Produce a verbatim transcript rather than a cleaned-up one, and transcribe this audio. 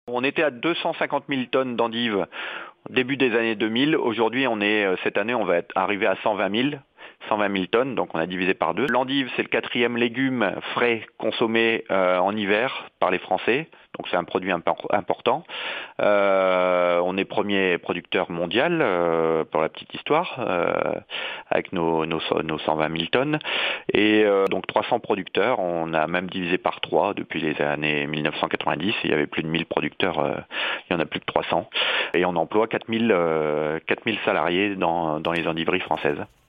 On était à deux cent cinquante mille tonnes d'endives au début des années deux mille. Aujourd'hui, on est, cette année, on va être arrivé à cent vingt mille tonnes, donc on a divisé par deux. L'endive, c'est le quatrième légume frais consommé euh, en hiver par les Français, donc c'est un produit important. Euh, on est premier producteur mondial, euh, pour la petite histoire, euh, avec nos, nos, nos cent vingt mille tonnes. Et euh, donc trois cents producteurs, on a même divisé par trois depuis les années mille neuf cent quatre-vingt-dix. Il y avait plus de mille producteurs, euh, il y en a plus de trois cents. Et on emploie quatre mille, euh, quatre mille salariés dans, dans les endiveries françaises.